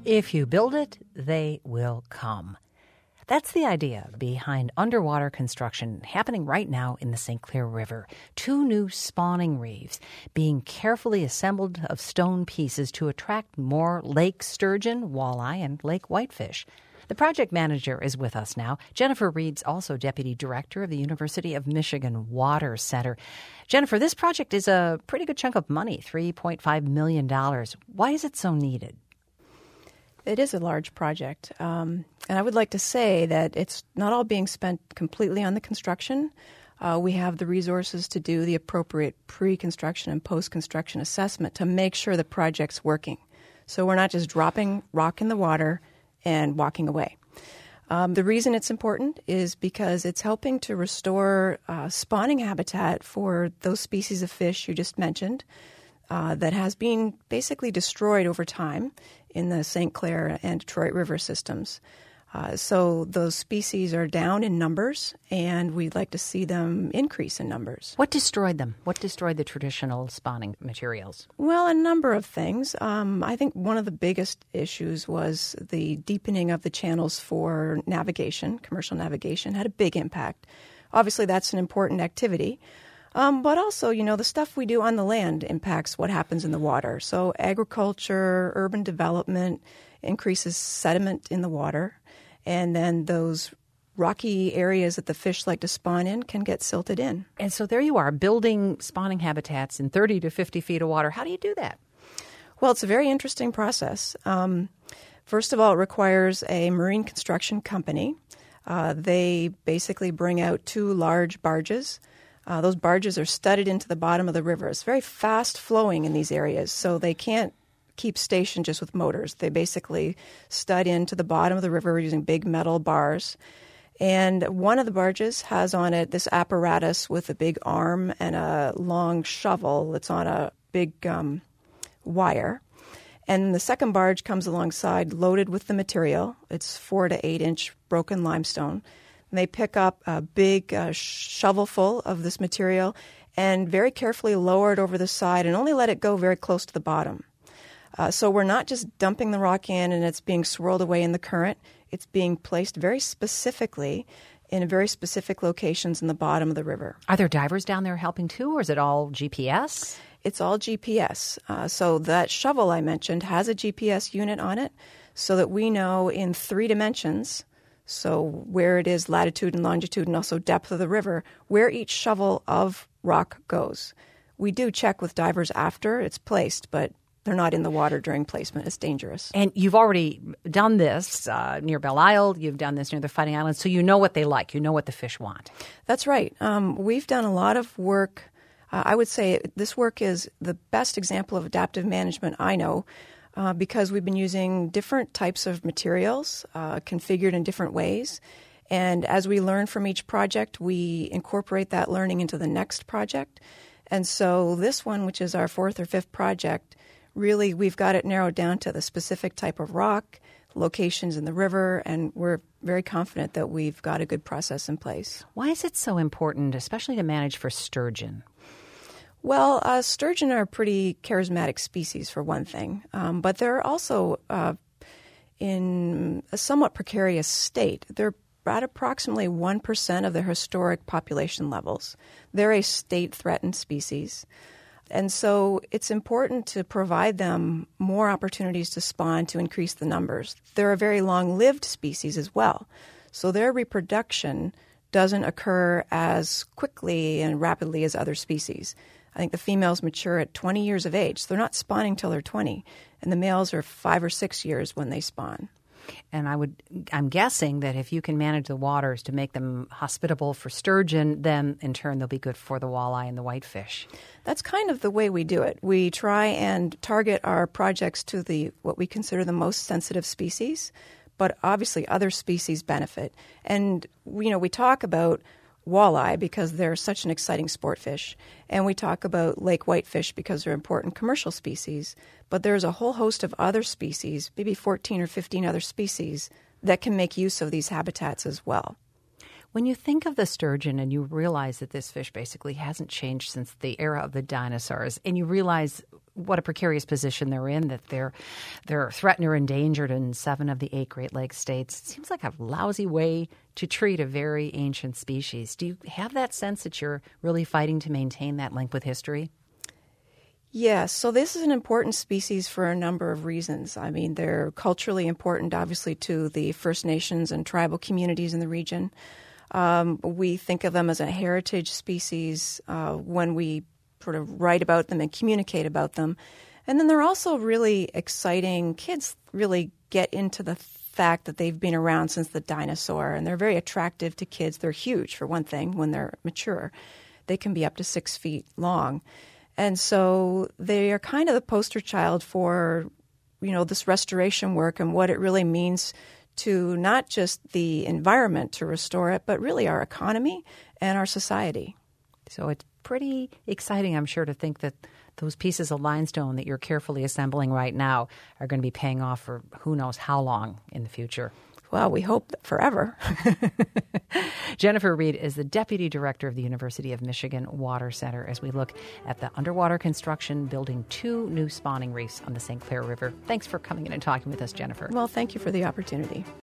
If you build it, they will come. That's the idea behind underwater construction happening right now in the St. Clair River. 2 new spawning reefs being carefully assembled of stone pieces to attract more lake sturgeon, walleye, and lake whitefish. The project manager is with us now. Jennifer Reed's also deputy director of the University of Michigan Water Center. Jennifer, this project is a pretty good chunk of money, $3.5 million. Why is it so needed? It is a large project, and I would like to say that it's not all being spent completely on the construction. We have the resources to do the appropriate pre-construction and post-construction assessment to make sure the project's working. So we're not just dropping rock in the water and walking away. The reason it's important is because it's helping to restore spawning habitat for those species of fish you just mentioned that has been basically destroyed over time in the St. Clair and Detroit River systems. So those species are down in numbers, and we'd like to see them increase in numbers. What destroyed them? What destroyed the traditional spawning materials? Well, a number of things. I think one of the biggest issues was the deepening of the channels for navigation. Commercial navigation had a big impact. Obviously, that's an important activity. But also, the stuff we do on the land impacts what happens in the water. So agriculture, urban development increases sediment in the water. And then those rocky areas that the fish like to spawn in can get silted in. And so there you are, building spawning habitats in 30 to 50 feet of water. How do you do that? Well, it's a very interesting process. First of all, it requires a marine construction company. They basically bring out 2 large barges. Those barges are studded into the bottom of the river. It's very fast flowing in these areas, so they can't keep station just with motors. They basically stud into the bottom of the river using big metal bars. And one of the barges has on it this apparatus with a big arm and a long shovel that's on a big wire. And the second barge comes alongside loaded with the material. It's 4 to 8 inch broken limestone. And they pick up a big shovelful of this material and very carefully lower it over the side and only let it go very close to the bottom. So we're not just dumping the rock in and it's being swirled away in the current. It's being placed very specifically in very specific locations in the bottom of the river. Are there divers down there helping too, or is it all GPS? It's all GPS. So that shovel I mentioned has a GPS unit on it so that we know in 3 dimensions, so where it is, latitude and longitude, and also depth of the river, where each shovel of rock goes. We do check with divers after it's placed, but they're not in the water during placement. It's dangerous. And you've already done this near Belle Isle. You've done this near the Fighting Islands. So you know what they like. You know what the fish want. That's right. We've done a lot of work. I would say this work is the best example of adaptive management I know because we've been using different types of materials configured in different ways. And as we learn from each project, we incorporate that learning into the next project. And so this one, which is our 4th or 5th project, really, we've got it narrowed down to the specific type of rock, locations in the river, and we're very confident that we've got a good process in place. Why is it so important, especially to manage for sturgeon? Well, sturgeon are a pretty charismatic species, for one thing, but they're also in a somewhat precarious state. They're at approximately 1% of their historic population levels. They're a state-threatened species. And so it's important to provide them more opportunities to spawn to increase the numbers. They're a very long-lived species as well. So their reproduction doesn't occur as quickly and rapidly as other species. I think the females mature at 20 years of age. So they're not spawning till they're 20. And the males are 5 or 6 years when they spawn. And I'm guessing that if you can manage the waters to make them hospitable for sturgeon, then in turn they'll be good for the walleye and the whitefish. That's kind of the way we do it. We try and target our projects to what we consider the most sensitive species, but obviously other species benefit. And we talk about walleye because they're such an exciting sport fish, and we talk about lake whitefish because they're important commercial species. But there's a whole host of other species, maybe 14 or 15 other species, that can make use of these habitats as well. When you think of the sturgeon and you realize that this fish basically hasn't changed since the era of the dinosaurs, and you realize what a precarious position they're in, that they're threatened or endangered in 7 of the 8 Great Lakes states, it seems like a lousy way to treat a very ancient species. Do you have that sense that you're really fighting to maintain that link with history? Yes, so this is an important species for a number of reasons. I mean, they're culturally important, obviously, to the First Nations and tribal communities in the region. We think of them as a heritage species when we sort of write about them and communicate about them. And then they're also really exciting. Kids really get into the fact that they've been around since the dinosaur, and they're very attractive to kids. They're huge, for one thing, when they're mature. They can be up to 6 feet long. And so they are kind of the poster child for, this restoration work and what it really means to not just the environment to restore it, but really our economy and our society. So it's pretty exciting, I'm sure, to think that those pieces of limestone that you're carefully assembling right now are going to be paying off for who knows how long in the future. Well, we hope that forever. Jennifer Reed is the Deputy Director of the University of Michigan Water Center as we look at the underwater construction building 2 new spawning reefs on the St. Clair River. Thanks for coming in and talking with us, Jennifer. Well, thank you for the opportunity.